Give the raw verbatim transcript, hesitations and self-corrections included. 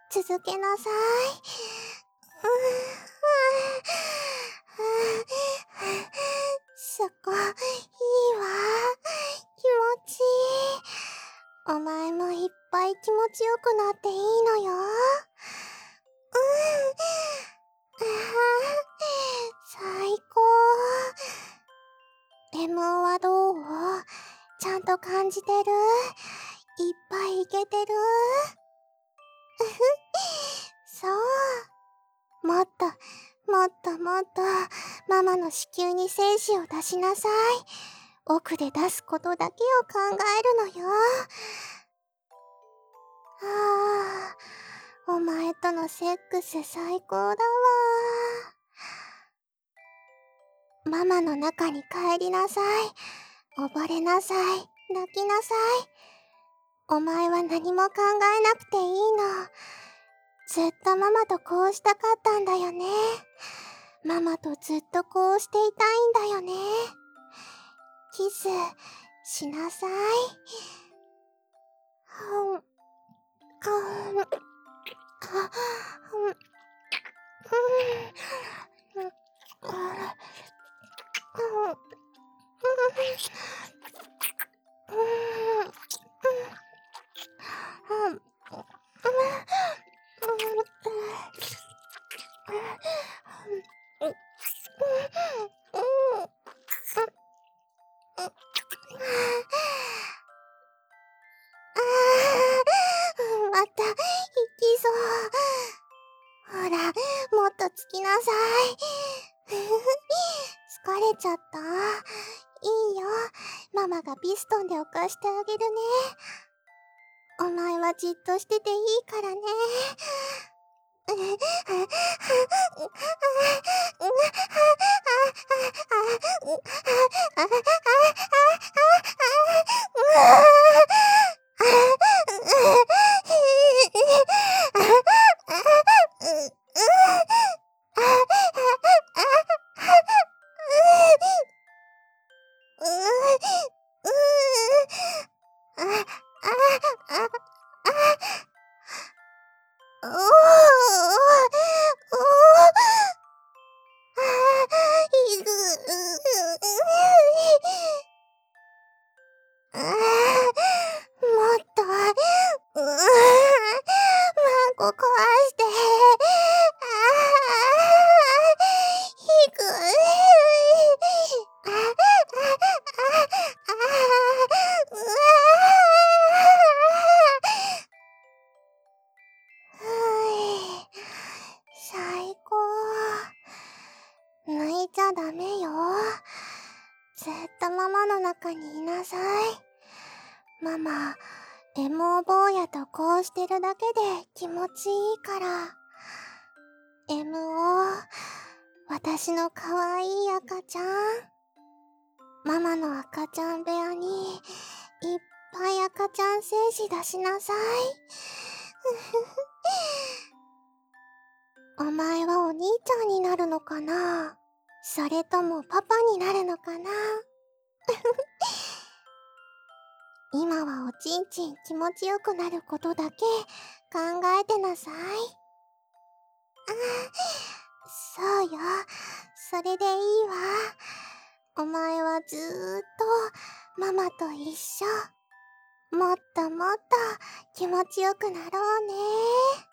続けなさい。そこ、いいわ。気持ちいい。お前もいっぱい気持ちよくなっていいのよ。うん。最高。エムオー はどう？ちゃんと感じてる？いっぱいいけてる？そう。もっと、もっともっと、ママの子宮に精子を出しなさい。奥で出すことだけを考えるのよ。ああ、お前とのセックス最高だわ。ママの中に帰りなさい。溺れなさい。泣きなさい。お前は何も考えなくていいの。ずっとママとこうしたかったんだよね。ママとずっとこうしていたいんだよね。キスしなさい。はん、はん、は、うん、うん、うん、また、行きそう。ほら、もっとつきなさい。疲れちゃった？いいよ。ママがピストンで浮かしてあげるね。お前はじっとしてていいからね。おーおーおーいぐあーもっとうーまんこ壊してあーひくいあああうわーはい最高。泣いちゃダメよ。ずっとママの中にいなさい。ママ、エモー坊やとこうしてるだけで気持ちいいから。エムオー、私のかわいい赤ちゃん。ママの赤ちゃん部屋にいっぱい赤ちゃん精子出しなさい。お前はお兄ちゃんになるのかな？それともパパになるのかな？今はおちんちん気持ちよくなることだけ考えてなさい。あ、そうよ。それでいいわ。お前はずーっとママと一緒。もっともっと気持ちよくなろうね。